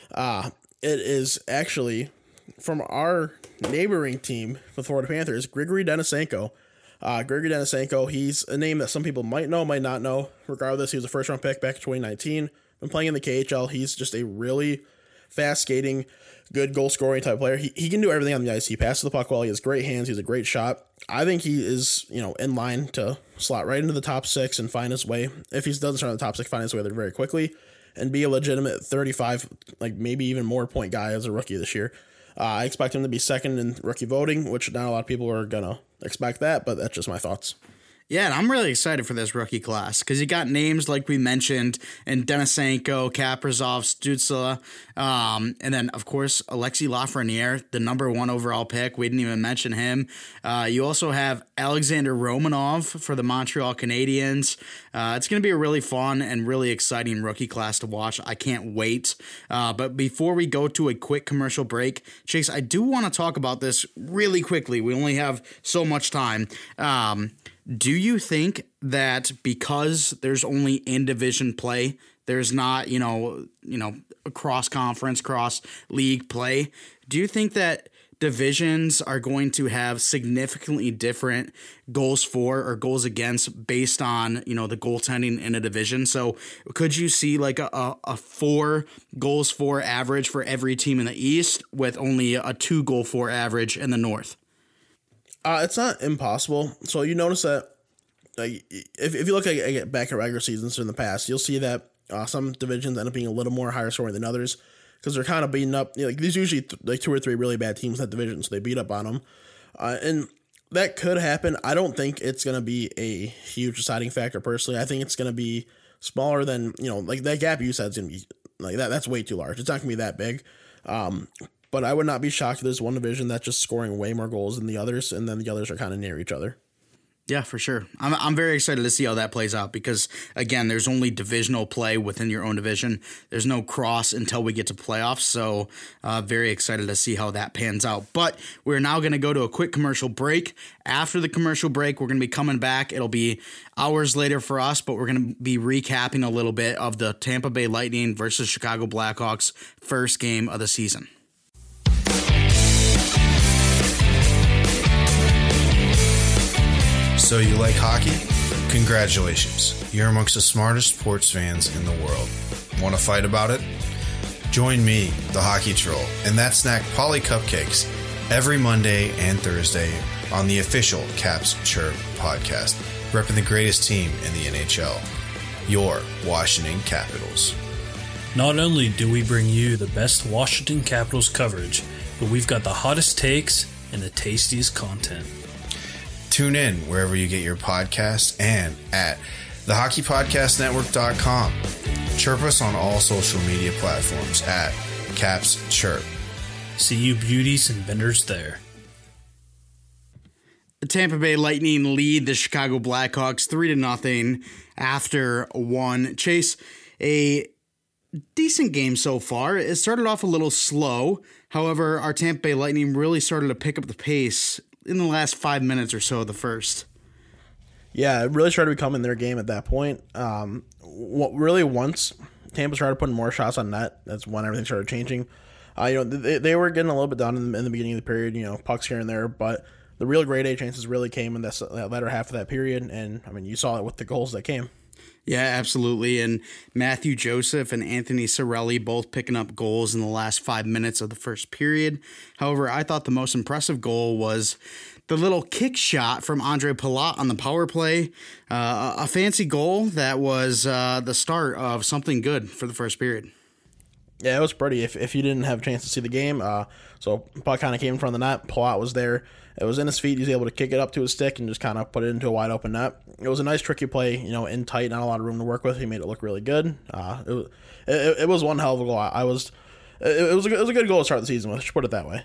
Speaker 7: It is actually from our neighboring team, the Florida Panthers, Grigory Denisenko. Grigory Denisenko, he's a name that some people might know, might not know. Regardless, he was a first-round pick back in 2019. Been playing in the KHL. He's just a really fast-skating, good goal-scoring type player. He can do everything on the ice. He passes the puck well. He has great hands. He's a great shot. I think he is, in line to slot right into the top 6 and find his way. If he doesn't start in the top 6, find his way there very quickly and be a legitimate 35, maybe even more point guy as a rookie this year. I expect him to be second in rookie voting, which not a lot of people are going to expect that, but that's just my thoughts.
Speaker 4: Yeah, and I'm really excited for this rookie class because you got names like we mentioned in Denisenko, Kaprizov, Stützle, and then, of course, Alexis Lafreniere, the number 1 overall pick. We didn't even mention him. You also have Alexander Romanov for the Montreal Canadiens. It's going to be a really fun and really exciting rookie class to watch. I can't wait. But before we go to a quick commercial break, Chase, I do want to talk about this really quickly. We only have so much time. Do you think that because there's only in-division play, there's not, a cross-conference, cross-league play, do you think that divisions are going to have significantly different goals for or goals against based on, the goaltending in a division? So could you see like a 4 goals for average for every team in the East with only a 2 goal for average in the North?
Speaker 7: It's not impossible. So you notice that if you look back at regular seasons in the past, you'll see that some divisions end up being a little more higher scoring than others because they're kind of beating up. These usually 2 or 3 really bad teams in that division, so they beat up on them. And that could happen. I don't think it's going to be a huge deciding factor personally. I think it's going to be smaller than, like that gap you said is going to be like that. That's way too large. It's not going to be that big. But I would not be shocked if there's one division that's just scoring way more goals than the others, and then the others are kind of near each other.
Speaker 4: Yeah, for sure. I'm very excited to see how that plays out because, again, there's only divisional play within your own division. There's no cross until we get to playoffs, so very excited to see how that pans out. But we're now going to go to a quick commercial break. After the commercial break, we're going to be coming back. It'll be hours later for us, but we're going to be recapping a little bit of the Tampa Bay Lightning versus Chicago Blackhawks first game of the season.
Speaker 8: So you like hockey? Congratulations. You're amongst the smartest sports fans in the world. Want to fight about it? Join me, the Hockey Troll, and that snack Polly Cupcakes every Monday and Thursday on the official Caps Chirp podcast, repping the greatest team in the NHL, your Washington Capitals.
Speaker 9: Not only do we bring you the best Washington Capitals coverage, but we've got the hottest takes and the tastiest content.
Speaker 8: Tune in wherever you get your podcasts and at thehockeypodcastnetwork.com. Chirp us on all social media platforms at Caps Chirp.
Speaker 9: See you beauties and benders there.
Speaker 4: The Tampa Bay Lightning lead the Chicago Blackhawks 3-0 after 1. Chase, a decent game so far. It started off a little slow. However, our Tampa Bay Lightning really started to pick up the pace in the last 5 minutes or so of the first.
Speaker 7: Yeah, it really started becoming their game at that point. Once Tampa started putting more shots on net, that's when everything started changing. They were getting a little bit down in the beginning of the period, pucks here and there, but the real grade A chances really came in that latter half of that period, and I mean, you saw it with the goals that came.
Speaker 4: Yeah, absolutely. And Matthew Joseph and Anthony Cirelli both picking up goals in the last 5 minutes of the first period. However, I thought the most impressive goal was the little kick shot from Andre Palat on the power play. A fancy goal that was the start of something good for the first period.
Speaker 7: Yeah, it was pretty. If you didn't have a chance to see the game, so puck kind of came in front of the net. Palat was there. It was in his feet. He was able to kick it up to his stick and just kind of put it into a wide open net. It was a nice, tricky play, in tight, not a lot of room to work with. He made it look really good. It was one hell of a goal. It was a good goal to start the season with. Let's put it that way.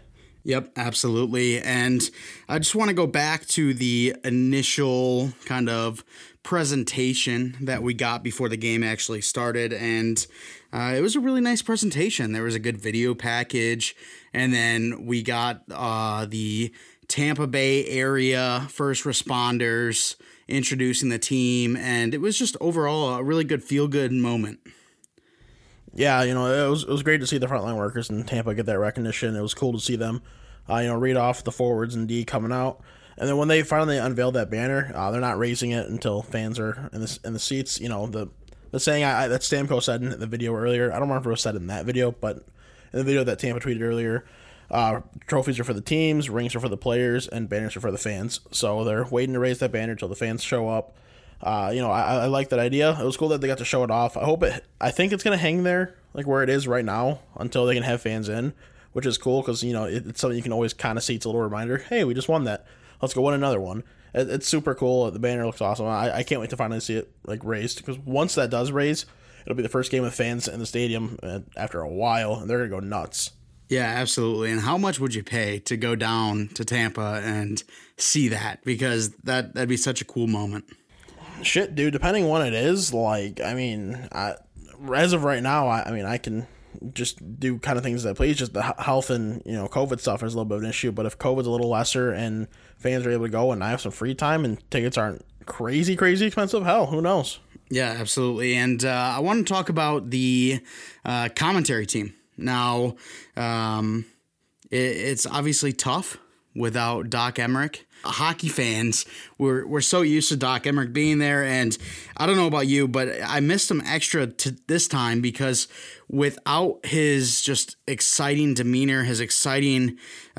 Speaker 4: Yep, absolutely. And I just want to go back to the initial kind of presentation that we got before the game actually started. And it was a really nice presentation. There was a good video package. And then we got the Tampa Bay area first responders introducing the team. And it was just overall a really good feel-good moment.
Speaker 7: Yeah, it was great to see the frontline workers in Tampa get that recognition. It was cool to see them, read off the forwards and D coming out. And then when they finally unveiled that banner, they're not raising it until fans are in the seats. The saying that Stamkos said in the video earlier, I don't remember if it was said in that video, but in the video that Tampa tweeted earlier, trophies are for the teams, rings are for the players, and banners are for the fans. So they're waiting to raise that banner until the fans show up. I like that idea. It was cool that they got to show it off. I think it's going to hang there, like where it is right now, until they can have fans in, which is cool because, it's something you can always kind of see. It's a little reminder. Hey, we just won that. Let's go win another one. It's super cool. The banner looks awesome. I can't wait to finally see it raised, because once that does raise, it'll be the first game with fans in the stadium after a while, and they're going to go nuts.
Speaker 4: Yeah, absolutely. And how much would you pay to go down to Tampa and see that? Because that'd be such a cool moment.
Speaker 7: Shit, dude, depending on what it is, as of right now, I can just do kind of things that please. Just the health and, COVID stuff is a little bit of an issue, but if COVID's a little lesser and fans are able to go and I have some free time and tickets aren't crazy expensive, hell, who knows?
Speaker 4: Yeah, absolutely. And I want to talk about the commentary team. Now, it's obviously tough without Doc Emrick. Hockey fans, we're so used to Doc Emrick being there, and I don't know about you, but I missed him extra to this time because without his just exciting demeanor, his exciting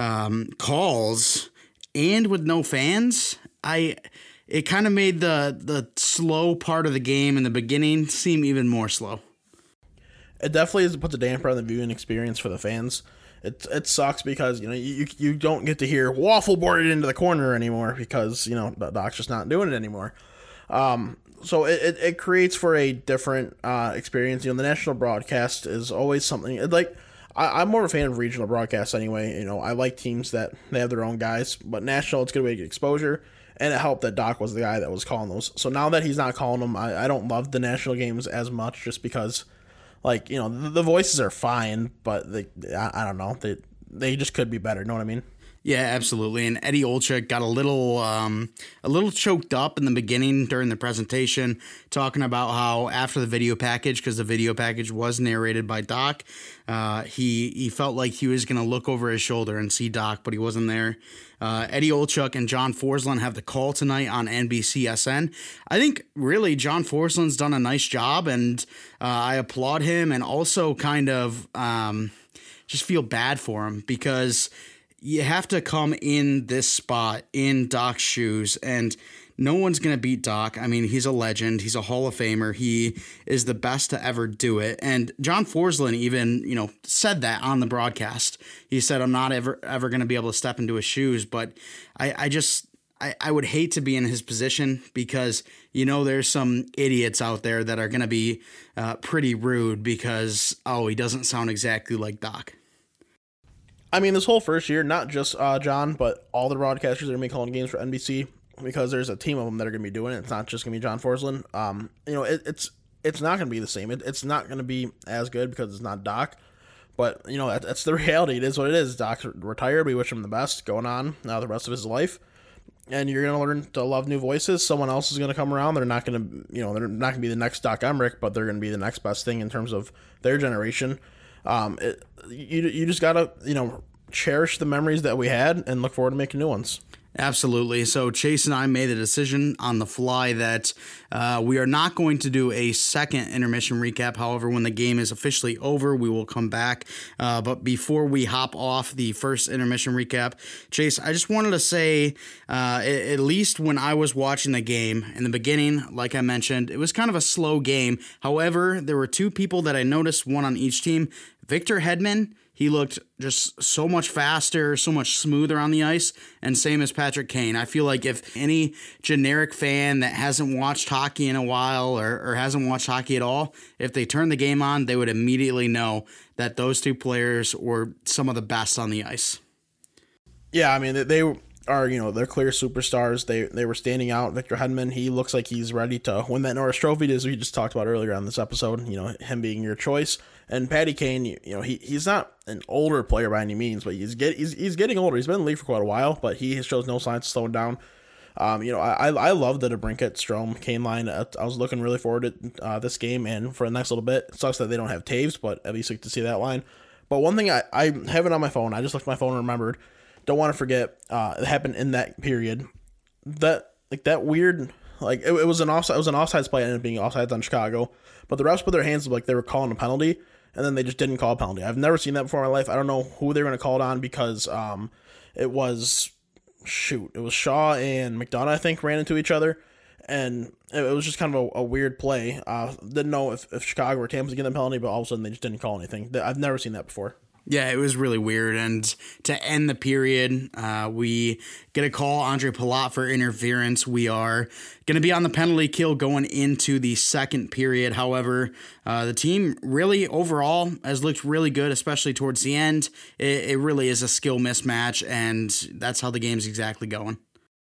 Speaker 4: calls, and with no fans, it kind of made the slow part of the game in the beginning seem even more slow.
Speaker 7: It definitely puts a damper on the viewing experience for the fans. It sucks because you don't get to hear waffle boarded into the corner anymore because Doc's just not doing it anymore. So it creates for a different experience. The national broadcast is always something I'm more of a fan of regional broadcasts anyway. I like teams that they have their own guys, but national, it's going to be exposure, and it helped that Doc was the guy that was calling those. So now that he's not calling them, I don't love the national games as much just because. The voices are fine, but I don't know. They just could be better. You know what I mean?
Speaker 4: Yeah, absolutely. And Eddie Olczyk got a little choked up in the beginning during the presentation, talking about how after the video package, because the video package was narrated by Doc, he felt like he was going to look over his shoulder and see Doc, but he wasn't there. Eddie Olczyk and John Forsland have the call tonight on NBCSN. I think really John Forsland's done a nice job, and I applaud him, and also kind of just feel bad for him because you have to come in this spot in Doc's shoes, and no one's going to beat Doc. I mean, he's a legend. He's a Hall of Famer. He is the best to ever do it. And John Forsland even, said that on the broadcast. He said, I'm not ever going to be able to step into his shoes. But I would hate to be in his position because, there's some idiots out there that are going to be pretty rude because, he doesn't sound exactly like Doc.
Speaker 7: I mean, this whole first year, not just John, but all the broadcasters that are going to be calling games for NBC, because there's a team of them that are going to be doing it. It's not just going to be John Forsland. It's not going to be the same. It's not going to be as good because it's not Doc. But, that's the reality. It is what it is. Doc's retired. We wish him the best going on now the rest of his life. And you're going to learn to love new voices. Someone else is going to come around. They're not going to, they're not going to be the next Doc Emrick, but they're going to be the next best thing in terms of their generation. You just gotta cherish the memories that we had and look forward to making new ones.
Speaker 4: Absolutely. So Chase and I made the decision on the fly that we are not going to do a second intermission recap. However, when the game is officially over, we will come back. But before we hop off the first intermission recap, Chase, I just wanted to say, at least when I was watching the game in the beginning, like I mentioned, it was kind of a slow game. However, there were two people that I noticed, one on each team. Victor Hedman, he looked just so much faster, so much smoother on the ice, and same as Patrick Kane. I feel like if any generic fan that hasn't watched hockey in a while or hasn't watched hockey at all, if they turn the game on, they would immediately know that those two players were some of the best on the ice.
Speaker 7: Yeah, I mean, they are, they're clear superstars. They were standing out. Victor Hedman, he looks like he's ready to win that Norris Trophy, as we just talked about earlier on this episode, him being your choice. And Patty Kane, he's not an older player by any means, but he's getting older. He's been in the league for quite a while, but he shows no signs of slowing down. I love the DeBrincat Strome Kane line. I was looking really forward to this game and for the next little bit. It sucks that they don't have Taves, but at least we get to see that line. But one thing I have it on my phone. I just looked at my phone and remembered. Don't want to forget. It happened in that period. That weird. It was an offside. It was an offsides play. It ended up being offsides on Chicago. But the refs put their hands up like they were calling a penalty, and then they just didn't call a penalty. I've never seen that before in my life. I don't know who they were going to call it on because it was Shaw and McDonough, I think, ran into each other. And it was just kind of a weird play. Didn't know if Chicago or Tampa was getting the penalty, but all of a sudden they just didn't call anything. I've never seen that before.
Speaker 4: Yeah, it was really weird. And to end the period, we get a call, Andre Palat, for interference. We are going to be on the penalty kill going into the second period. However, the team really overall has looked really good, especially towards the end. It really is a skill mismatch, and that's how the game's exactly going.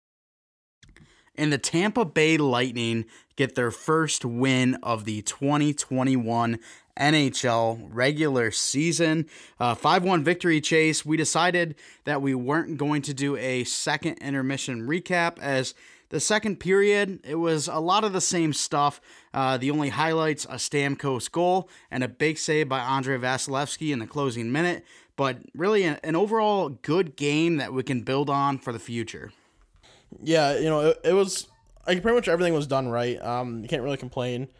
Speaker 4: And the Tampa Bay Lightning get their first win of the 2021 NHL regular season. 5-1 victory, Chase. We decided that we weren't going to do a second intermission recap, as the second period, it was a lot of the same stuff. The only highlights, a Stamkos goal and a big save by Andrei Vasilevsky in the closing minute. But really an overall good game that we can build on for the future.
Speaker 7: Yeah, it was like pretty much everything was done right. You can't really complain.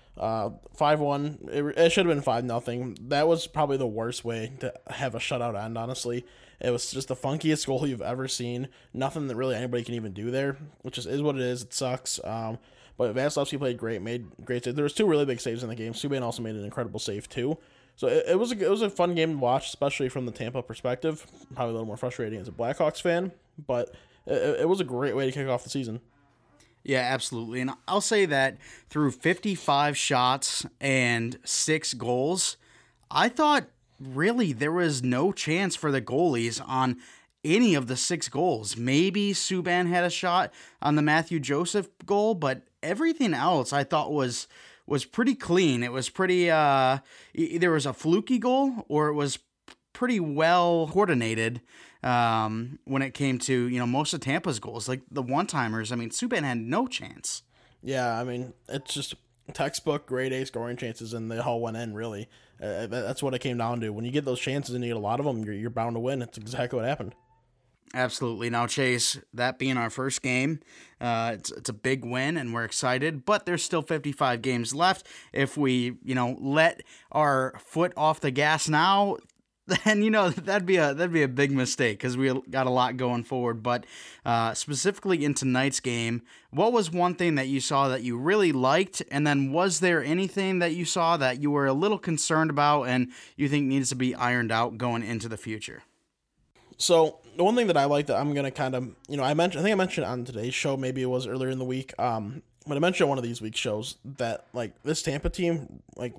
Speaker 7: 5-1. It should have been 5-0. That was probably the worst way to have a shutout end, honestly. It was just the funkiest goal you've ever seen. Nothing that really anybody can even do there, which is what it is. It sucks. But Vasilevsky played great, made great saves. There was 2 really big saves in the game. Subban also made an incredible save too. So it was a fun game to watch, especially from the Tampa perspective. Probably a little more frustrating as a Blackhawks fan, but it was a great way to kick off the season.
Speaker 4: Yeah, absolutely. And I'll say that through 55 shots and 6 goals, I thought really there was no chance for the goalies on any of the 6 goals. Maybe Subban had a shot on the Matthew Joseph goal, but everything else I thought was pretty clean. It was pretty either was a fluky goal or it was pretty well coordinated when it came to, most of Tampa's goals. Like the one-timers, Subban had no chance.
Speaker 7: Yeah, it's just textbook grade A scoring chances, and they all went in, really. That's what it came down to. When you get those chances and you get a lot of them, you're bound to win. It's exactly what happened.
Speaker 4: Absolutely. Now, Chase, that being our first game, it's a big win, and we're excited, but there's still 55 games left. If we, let our foot off the gas now, then that'd be a big mistake, because we got a lot going forward. But specifically in tonight's game, what was one thing that you saw that you really liked, and then was there anything that you saw that you were a little concerned about and you think needs to be ironed out going into the future?
Speaker 7: So the one thing that I like that I'm gonna kind of, I think I mentioned on today's show, maybe it was earlier in the week, but I mentioned on one of these week's shows that this Tampa team, it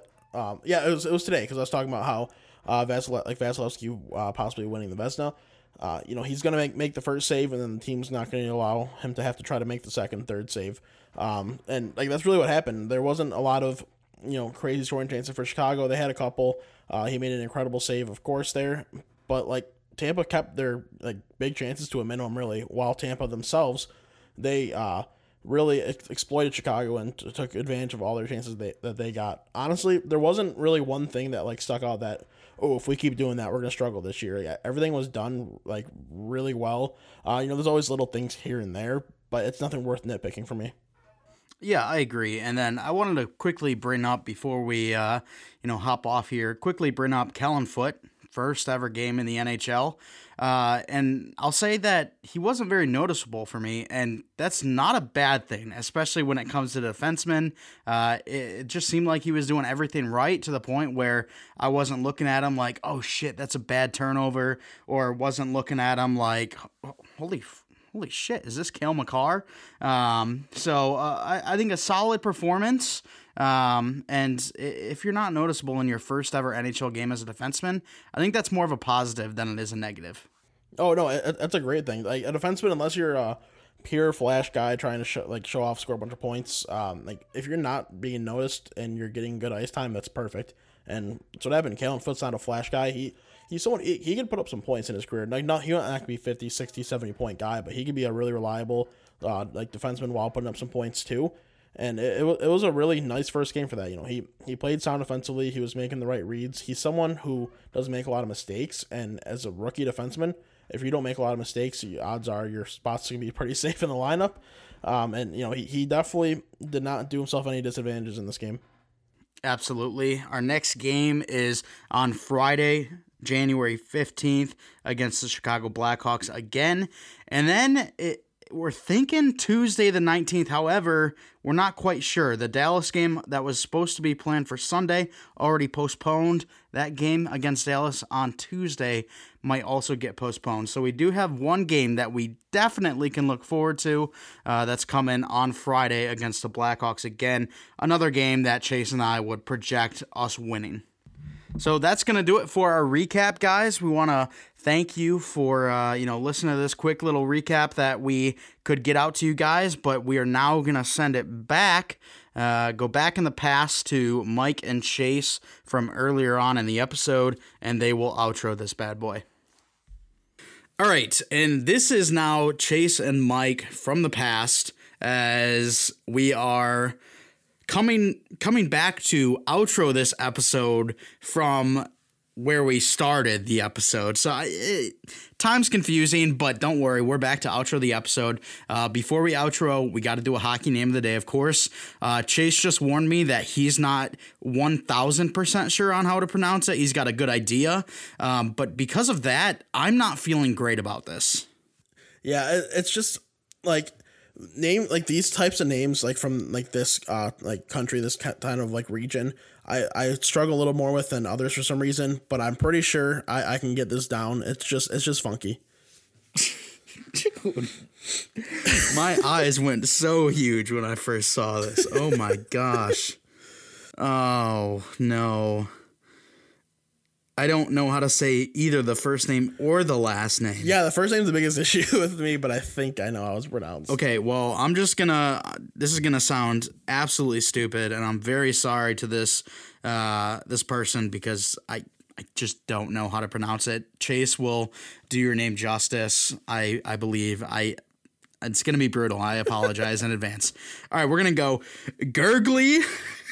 Speaker 7: was today, because I was talking about how Vasilevsky possibly winning the Vezina. He's going to make the first save, and then the team's not going to allow him to have to try to make the second, third save. And that's really what happened. There wasn't a lot of, crazy scoring chances for Chicago. They had a couple. He made an incredible save, of course, there. But, Tampa kept their, big chances to a minimum, really, while Tampa themselves, they really exploited Chicago and took advantage of all their chances that they got. Honestly, there wasn't really one thing that stuck out that, if we keep doing that, we're going to struggle this year. Everything was done really well. There's always little things here and there, but it's nothing worth nitpicking for me.
Speaker 4: Yeah, I agree. And then I wanted to quickly bring up, before we hop off here, Kellen Foote, first ever game in the NHL. And I'll say that he wasn't very noticeable for me, and that's not a bad thing, especially when it comes to defensemen. It just seemed like he was doing everything right, to the point where I wasn't looking at him like, oh shit, that's a bad turnover, or wasn't looking at him like, holy shit, is this Cale Makar? So I think a solid performance. And if you're not noticeable in your first ever NHL game as a defenseman, I think that's more of a positive than it is a negative.
Speaker 7: Oh no, that's a great thing. Like a defenseman, unless you're a pure flash guy trying to show off, score a bunch of points. Like if you're not being noticed and you're getting good ice time, that's perfect. And so what happened. Calen Foote's not a flash guy. He's someone he can put up some points in his career. Like he don't have to be 50, 60, 70 point guy, but he can be a really reliable like defenseman while putting up some points too. And it was a really nice first game for that. You know, he played sound offensively. He was making the right reads. He's someone who doesn't make a lot of mistakes. And as a rookie defenseman, if you don't make a lot of mistakes, odds are your spot's going to be pretty safe in the lineup. And, you know, he definitely did not do himself any disadvantages in this game.
Speaker 4: Absolutely. Our next game is on Friday, January 15th against the Chicago Blackhawks again. And then we're thinking Tuesday the 19th. However, we're not quite sure. The Dallas game that was supposed to be planned for Sunday already postponed. That game against Dallas on Tuesday might also get postponed. So we do have one game that we definitely can look forward to that's coming on Friday against the Blackhawks again. Another game that Chase and I would project us winning. So that's going to do it for our recap, guys. We want to thank you for, listening to this quick little recap that we could get out to you guys, but we are now going to send it back, go back in the past to Mike and Chase from earlier on in the episode, and they will outro this bad boy. All right, and this is now Chase and Mike from the past as we are coming back to outro this episode from where we started the episode. So time's confusing, but don't worry, we're back to outro the episode. Before we outro, we got to do a hockey name of the day, of course. Chase just warned me that he's not 1,000% sure on how to pronounce it. He's got a good idea, but because of that, I'm not feeling great about this.
Speaker 7: Yeah, it's just like name like these types of names like from like this like country, this kind of like region, I struggle a little more with than others for some reason, but I'm pretty sure I can get this down. It's just funky.
Speaker 4: Dude, my eyes went so huge when I first saw this. Oh my gosh. Oh no. I don't know how to say either the first name or the last name.
Speaker 7: Yeah, the first name's the biggest issue with me, but I think I know how it's pronounced.
Speaker 4: Okay, well, this is gonna sound absolutely stupid, and I'm very sorry to this person because I just don't know how to pronounce it. Chase will do your name justice. I believe. It's gonna be brutal. I apologize in advance. All right, we're gonna go Gurgly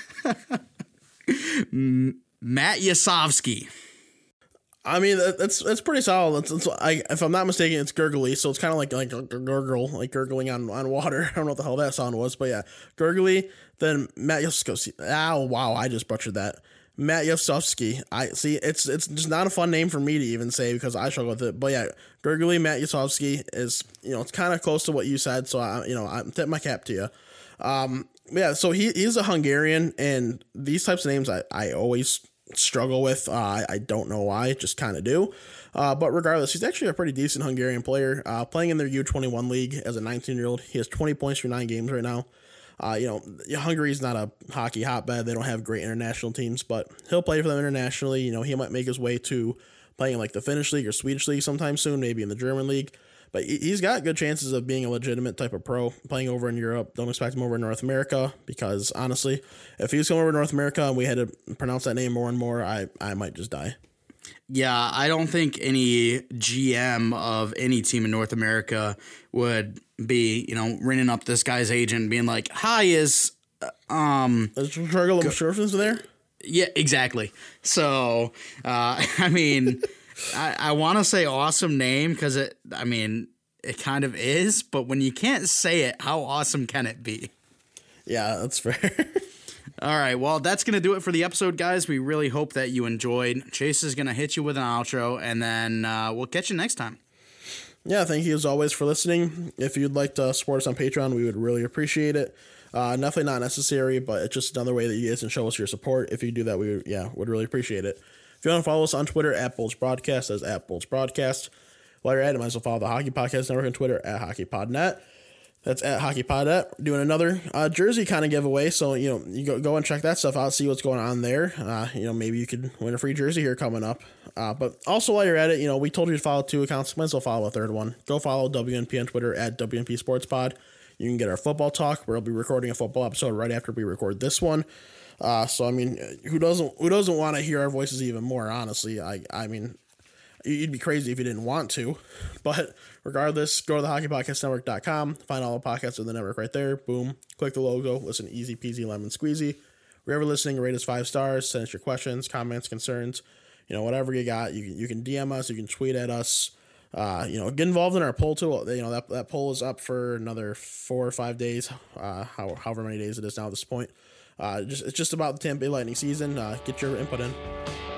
Speaker 4: Matt Yasovsky.
Speaker 7: I mean, that's pretty solid. If I'm not mistaken, it's gurgly, so it's kind of like a gurgle, like gurgling on water. I don't know what the hell that sound was, but yeah, gurgly. Then Matt Yasovsky. Oh wow, I just butchered that. Matt Yasovsky. I see. It's just not a fun name for me to even say because I struggle with it. But yeah, gurgly Matt Yasovsky is it's kind of close to what you said, so I'm tipping my cap to you. Yeah, so he's a Hungarian, and these types of names I always struggle with. I don't know why, just kind of do. But regardless, he's actually a pretty decent Hungarian player, playing in their U21 league as a 19-year-old. He has 20 points through 9 games right now. Hungary's not a hockey hotbed. They don't have great international teams, but he'll play for them internationally. He might make his way to playing like the Finnish league or Swedish league sometime soon, maybe in the German league. But he's got good chances of being a legitimate type of pro playing over in Europe. Don't expect him over in North America because, honestly, if he was coming over to North America and we had to pronounce that name more and more, I might just die.
Speaker 4: Yeah, I don't think any GM of any team in North America would be, ringing up this guy's agent and being like, "Hi, is
Speaker 7: there?"
Speaker 4: Yeah, exactly. So, I mean, I want to say awesome name because it kind of is, but when you can't say it, how awesome can it be?
Speaker 7: Yeah, that's fair.
Speaker 4: All right, well, that's going to do it for the episode, guys. We really hope that you enjoyed. Chase is going to hit you with an outro, and then we'll catch you next time.
Speaker 7: Yeah, thank you as always for listening. If you'd like to support us on Patreon, we would really appreciate it. Definitely not necessary, but it's just another way that you guys can show us your support. If you do that, we would really appreciate it. If you want to follow us on Twitter, @BulgeBroadcast, that's @BulgeBroadcast. While you're at it, might as well follow the Hockey Podcast Network on Twitter, @HockeyPodNet. That's at HockeyPodette. Doing another jersey kind of giveaway. So, you go and check that stuff out, see what's going on there. Maybe you could win a free jersey here coming up. But also while you're at it, we told you to follow 2 accounts. Might as well follow a third one. Go follow WNP on Twitter at WNP Sports Pod. You can get our football talk, where we'll be recording a football episode right after we record this one. Who doesn't want to hear our voices even more, honestly? I mean, you'd be crazy if you didn't want to. But regardless, go to the hockeypodcastnetwork.com, find all the podcasts in the network right there. Boom. Click the logo. Listen, easy peasy lemon squeezy. Wherever listening, rate us 5 stars. Send us your questions, comments, concerns. Whatever you got. You can DM us. You can tweet at us. Get involved in our poll too. That poll is up for another 4 or 5 days. However many days it is now at this point. It's just about the Tampa Bay Lightning season. Get your input in.